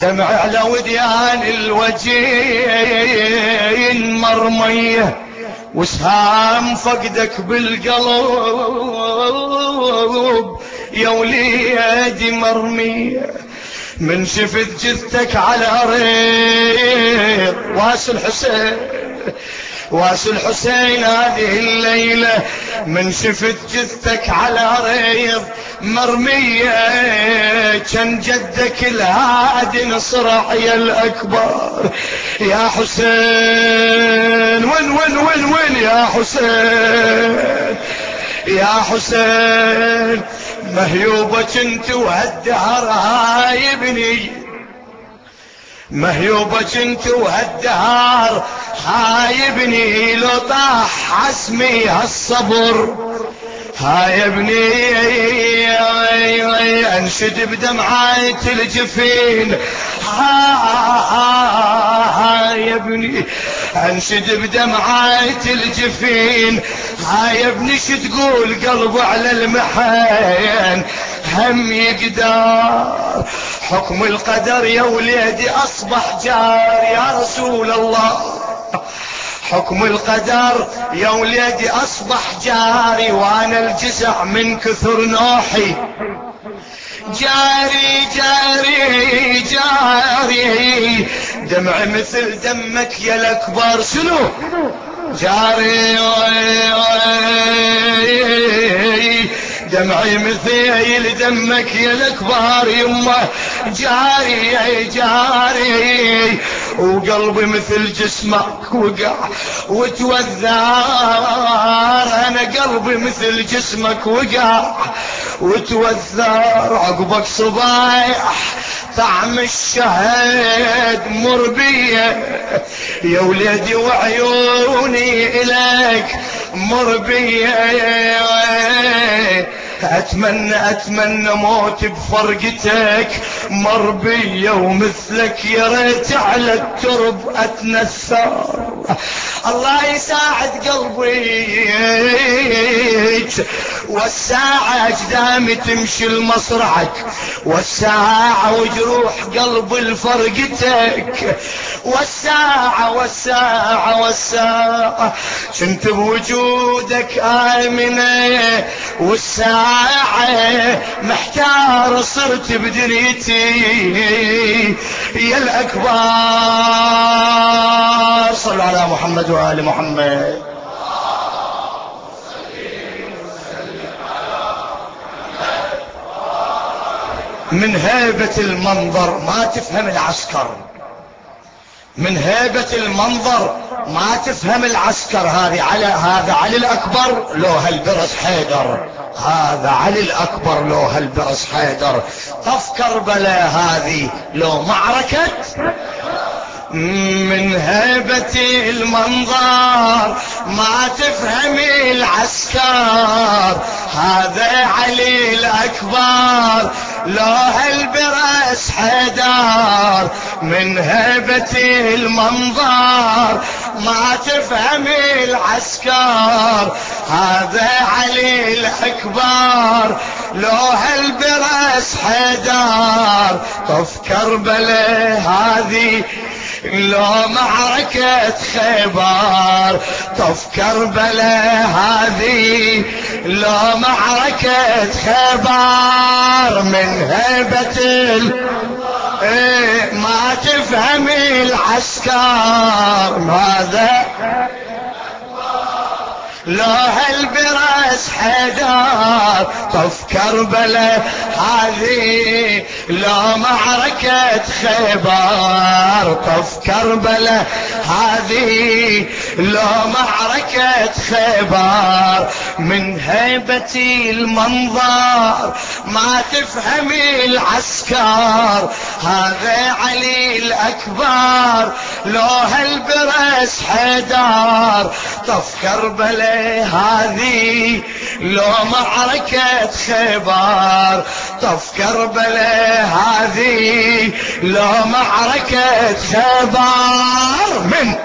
دمع على وديان الوجين مرمية، وسهام فقدك بالقلب يا وليدي مرمية. من شفت جثتك على ريض واس الحسين، واس الحسين هذه الليلة، من شفت جثتك على ريض مرمية، كان جدك الهادي نصرع يا الأكبر يا حسين. وين وين وين وين يا حسين يا حسين؟ مهيوبك انت وهالدهر هايبني، مهيوبك انت وهالدهر هايبني، لو طاح عزمي هالصبر هايبني. انشد بدمعة الجفين هايبني، انشد بدمعة الجفين هايبني. شو تقول قلبه على المحن هم يقدر؟ حكم القدر يا وليدي اصبح جار يا رسول الله، حكم القدر يا وليدي اصبح جاري، وانا الجزع من كثر نوحي جاري جاري جاري. دمع مثل دمك يا الاكبر شنو جاري، دمعي مثيل دمك يا الاكبر يمه جاري جاري. وقلبي مثل جسمك وقع وتوذر، انا قلبي مثل جسمك وقع وتوذر. عقبك صبايح طعم الشهد مر بيه يا وليدي، وعيوني إليك مر بيه. أتمنى موت بفرقتك مر بيه، ومثلك يا ريت على الترب أتنثر. الله يساعد قلبي والساعة أجدامي تمشي لمصرعك، والساعة وجروح قلب الفرقتك، والساعة والساعة والساعة كنت بوجودك آمنة، والساعة محتار صرت بدنيتي يا الأكبر. صلوا على محمد وآل محمد. من هيبة المنظر ما تفهم العسكر، من هيبة المنظر ما تفهم العسكر. هذا علي الأكبر لو هالبرص حيدر، هذا علي الأكبر لو هالبرص حيدر. طف كربلاء هذه لو معركة. من هيبة المنظر ما تفهمي العسكر، هذا علي الأكبر لو هالبرس حيدر. من هيبة المنظر ما تفهمي العسكر، هذا علي الأكبر لو هالبرس حيدر. طف كربلاء هذه لو معركة خيبر، طف كربلاء هذه لو معركة خيبر. من هيبة ما تفهمي العسكر، ماذا لو هالبرس حيدر. طف كربلاء هذه لو معركة خيبر، طف كربلاء هذه لو معركة خيبر. من هيبة المنظر ما تفهمي العسكر، هذا علي الأكبر لو هالبرس حيدر. طف كربلاء هذه لو معركة خيبر، طف كربلاء هذه لو معركة خيبر. من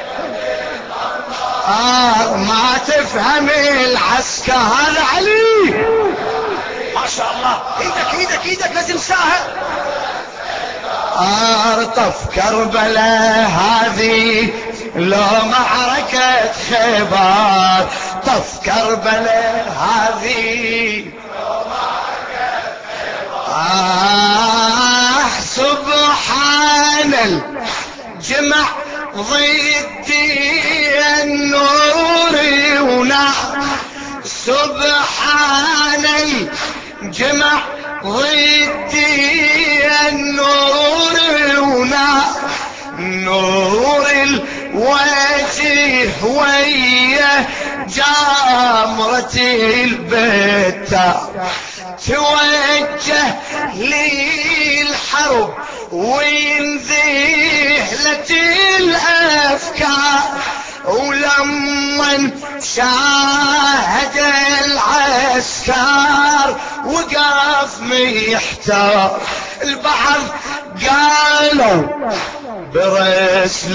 ما تفهمي العسكر، هذا علي ما شاء الله. ايدك ايدك ايدك لا تنساها. طف كربلاء هذه لو معركة خيبر، طف كربلاء هذه سبحان الجمع ضدي النور ونار، سبحان الجمع ضدي النور ونار، نور الوجه ويا جامرة البتة، توجه للحرب وانذهلت الافكار، ولما شاهد العسكر وقف محتار. البعض قالوا برسل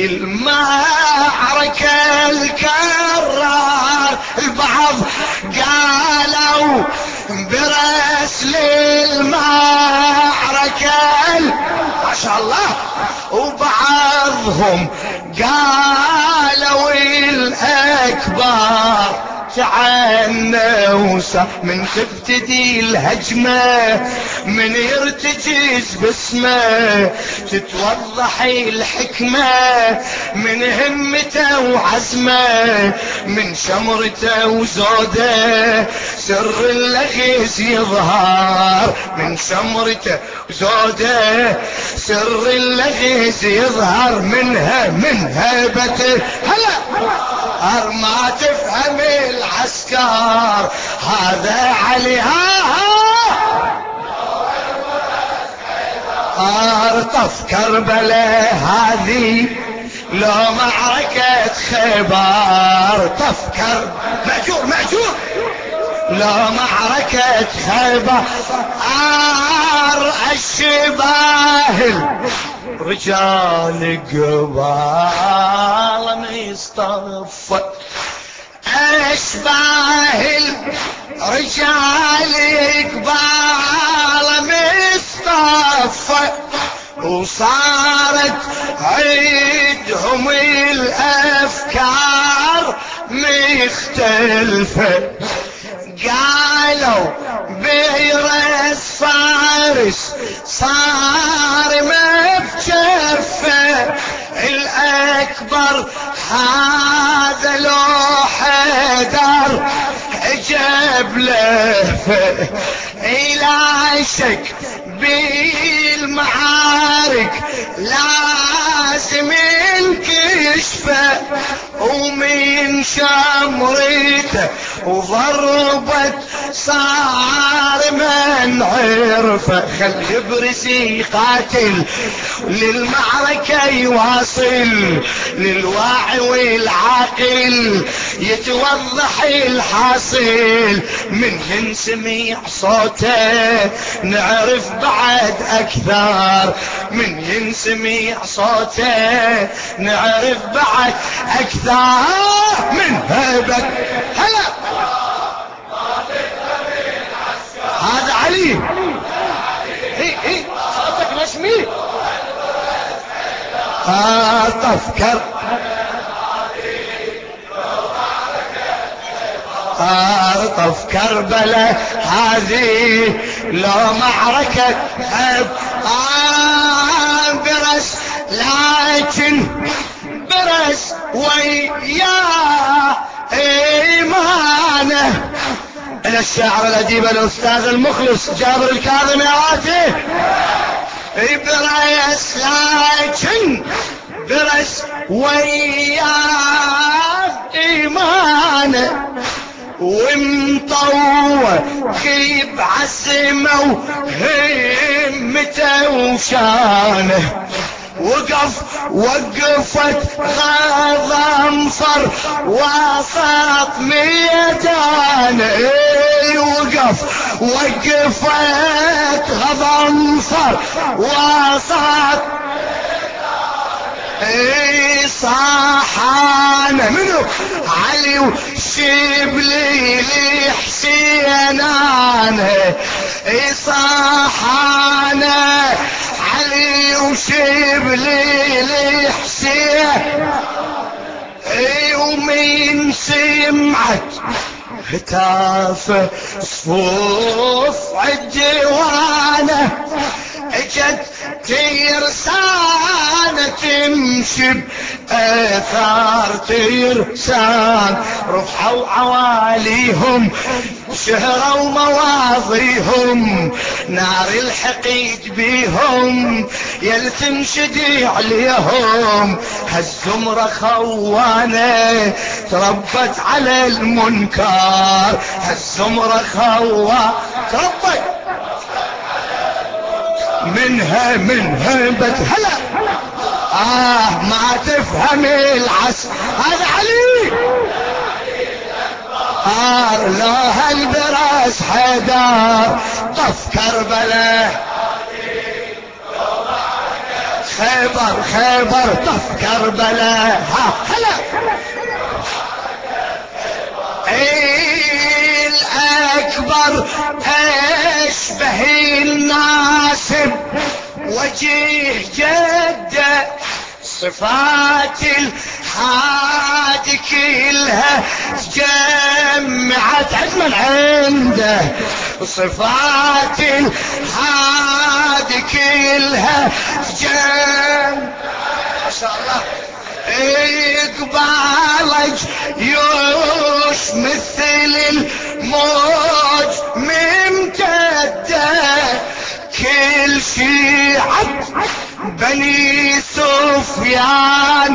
المعركة الكرار، البعض قالوا برسل المعركة ما شاء الله، وبعضهم قالوا الأكبر تعنوسه من تبتدي الهجمة، من يرتجز باسمه تتوضح الحكمة، من همته وعزمه، من شمرته وزوده سر اللغز يظهر، من شمرته وزوده سر اللغز يظهر، من هيبته هلا ما تفهم العسكر هذا علي طف كربلاء هذه لو معركة خيبر، طف مأجور لو معركة خيبر، الشباهل رجال قبال مصطفى، أشباه الرجال قبال مصطفى، وصارت عيدهم الأفكار مختلفة، قالوا بيرس فارس صار ما بجفه، الأكبر هذا لو حيدر جاب لهفه، إلى شك بالمعارك لازم انكشفه، ومن شمرته وضربت صار من عرفه، خل برسي قاتل للمعركة يواصل، للواعي والعاقل يتوضح الحاصل، من ينسمع صوته نعرف بعد أكثر، من ينسمع صوته نعرف بعد أكثر، من هيبة هلا هذا علي صوتك نسمي تفكر طف كربلاء هذه لو معركة برس، لكن برس وياه إيمانه. إلى الشاعر الأديب الأستاذ المخلص جابر الكاظم يا عاتي، برس لكن برس وياه إيمانه، ومطوع كيب عزمه وهمته وشانه، وقفت غضنفر وسط ميدانه، وقفت غضنفر وسط صاحانا منو علي وشبلي لحسينانه، صاحانا علي شبلي الحسين ومن سمعت هتاف صفوف عالديوانه اجت ترسانة تمشي بأثار ترسان رفعوا عواليهم شهروا مواضيهم نار الحقيد بيهم يل تنشدي عليهم هالزمرة خوانة تربت على المنكر هالزمرة خوانة تربت منها بتهلا ما تفهم العسل هذا علي لا هالبراس حيدر طف كربلاء خيبر طف كربلاء هلا الأكبر أشبه الناسب وجيه جده صفات الحاد كلها جمعت عزما عنده صفات الحاد كلها جمعت ما شاء الله قبالك يوش مثل الموج ممتدة كل شيعة بني سفيان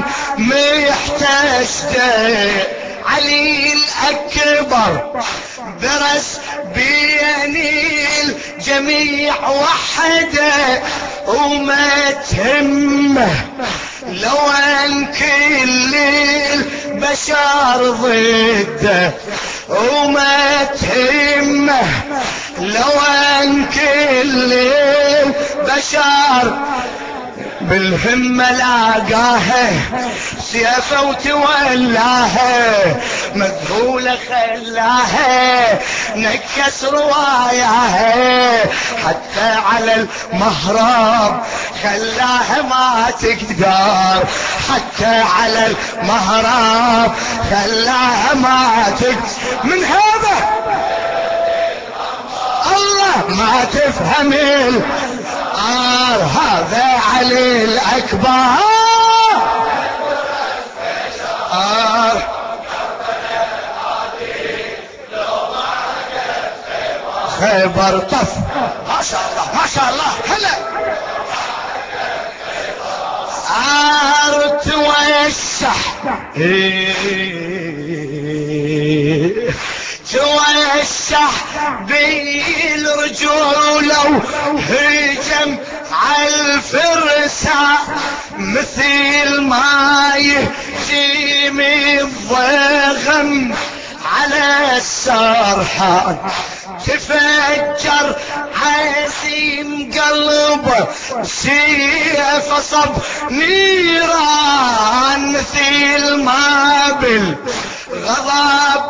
محتشدة علي الأكبر درس بين الجميع وحده وما تهمه لو ان كل البشر ضده وما تهمه لو ان كل البشر بالهمة لاقاها سيفه وتولاها مذهولة خلاها نكس رواياها حتى على المهراب خلاها ما تقدر حتى على المهراب خلاها ما تقدر من هذا الله ما تفهم هذا علي الأكبر خيبر طف ما شاء الله ما شاء الله هلا توشح توشح بالرجول وهجم عالفرسان مثل ما يهجم الضغم على السرحان تفجر عزيم قلبه سيف صب نيران مثل ما بالغضب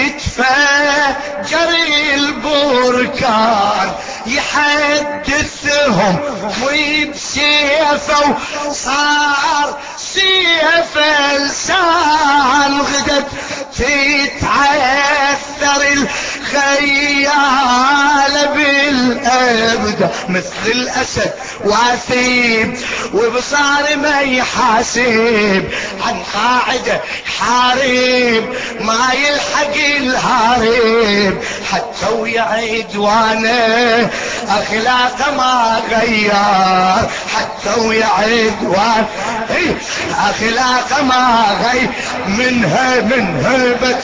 يتفجر البركان يحدثهم وبسيفه صار سيف لسان غدت تتعثر الخيال بالابد مثل الاسد واثيب وبصار ما يحاسب عن قاعده حارب ما يلحق الهارب حتى ويا عدوانه اخلاقه ما غير حتى ويا عدوان اخلاقه ما غير من هيبة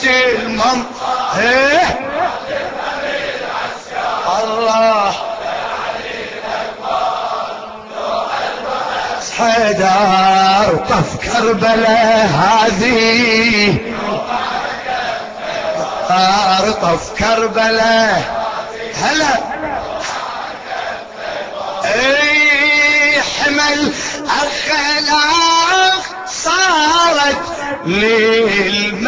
الله حيدر طف كربلاء هذه طف كربلاء هلا حمل اخلاق صارت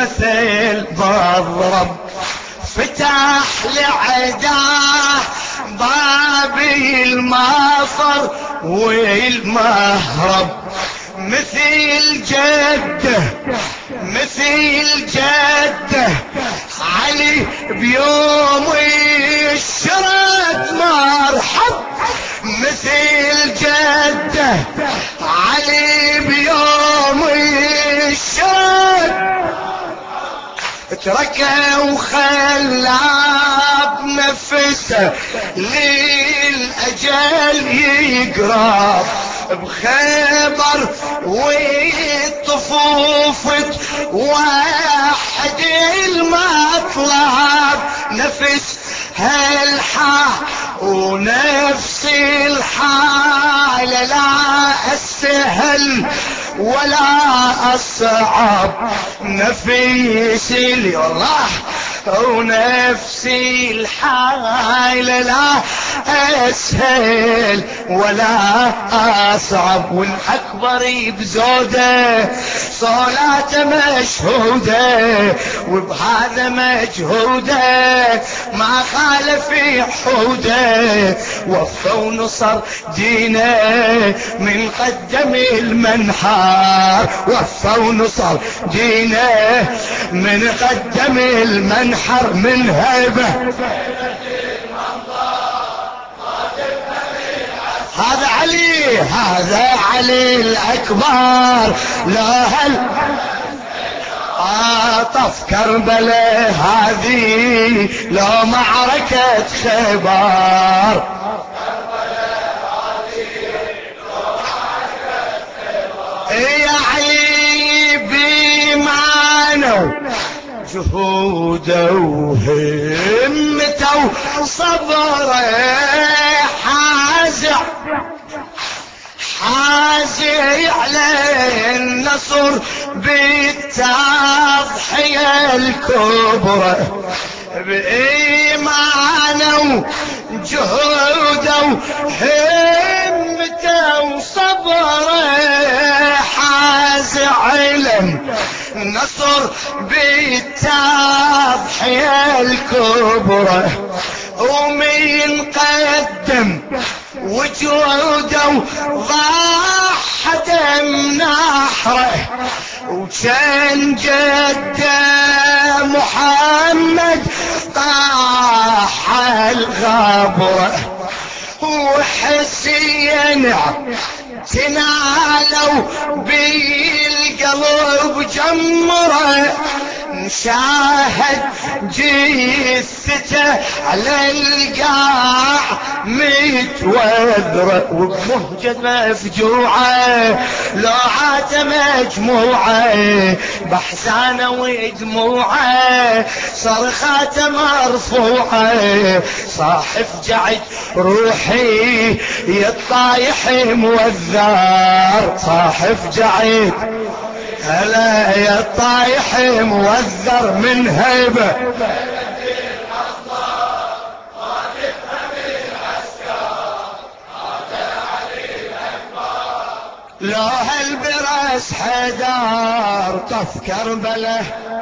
للمثل بالضرب فتح لعداه بابي المافر والمهرب، مثل جده مثل جده علي بيوم الشرد مرحب، مثل جده علي بيوم الشرد، تركه وخلى بنفسه للأجل يقرب بخيبر والطفوف واحد المطلب، نفس هالحا ونفس الحالة لا السهل ولا أصعب، نفس والله ونفسي الحالة لا أسهل ولا أصعب، والأكبر بزوده صلاته مشهودة وبهذا مجهوده ما خالف حوده، وفى ونصر دينه من قدم المنحار، وفى ونصر دينه من قدم المنحر، من هيبة هذا علي هذا علي الأكبر، لا هل طف كربلاء هذه لو معركة خيبر، يا علي بمعنى جهوده وهمته وصبره حازع حازي على النصر بالتضحية الكبرى، بإيمانه وجهوده وهمته وصبره حازي على النصر بالتضحية الكبرى، ومن قدم وجوده ضاح دم نحره، وكان جده محمد طاح الغبره، وحسين تنالوا بالقلب جمره، نشاهد جثته على القاع متوذرة، وبمهجة مفجوعة لوعاته مجموعة، بحزانه ودموعه صرخاته مرفوعة، صاحف جعد روحي يا الطايح موذر، صاحف جعد هلا يا الطايح موذر، من هيبة لو هالبرس حدار طف كربله